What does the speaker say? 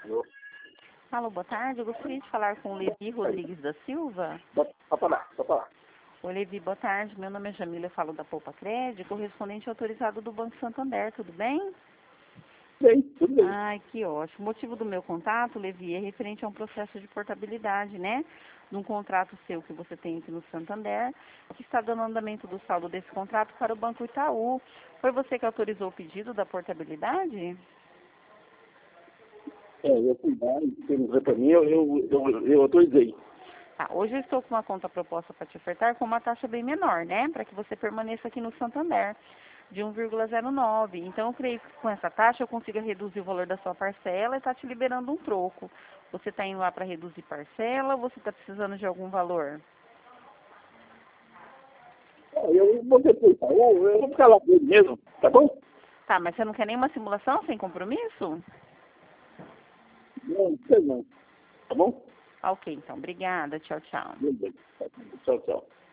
Alô? Alô, boa tarde. Eu gostaria de falar com o Levi Rodrigues da Silva. Pode falar. Oi, Levi, boa tarde. Meu nome é Jamila, eu falo da Poupa Crédito, correspondente autorizado do Banco Santander, tudo bem? Bem, tudo bem. Ai, que ótimo. O motivo do meu contato, Levi, é referente a um processo de portabilidade, né? De um contrato seu que você tem aqui no Santander, que está dando andamento do saldo desse contrato para o Banco Itaú. Foi você que autorizou o pedido da portabilidade? Eu fui lá e perguntou para mim, eu autorizei. Tá, hoje eu estou com uma conta proposta para te ofertar com uma taxa bem menor, né? Para que você permaneça aqui no Santander, de 1,09. Então, eu creio que com essa taxa eu consiga reduzir o valor da sua parcela e está te liberando um troco. Você está indo lá para reduzir parcela ou você está precisando de algum valor? Eu vou depois, tá bom? Eu vou ficar lá com ele mesmo, tá bom? Tá, mas você não quer nenhuma simulação sem compromisso? Não, sei não. Tá bom? Ah, ok, então. Obrigada. Tchau, tchau. Beleza. Tchau, tchau.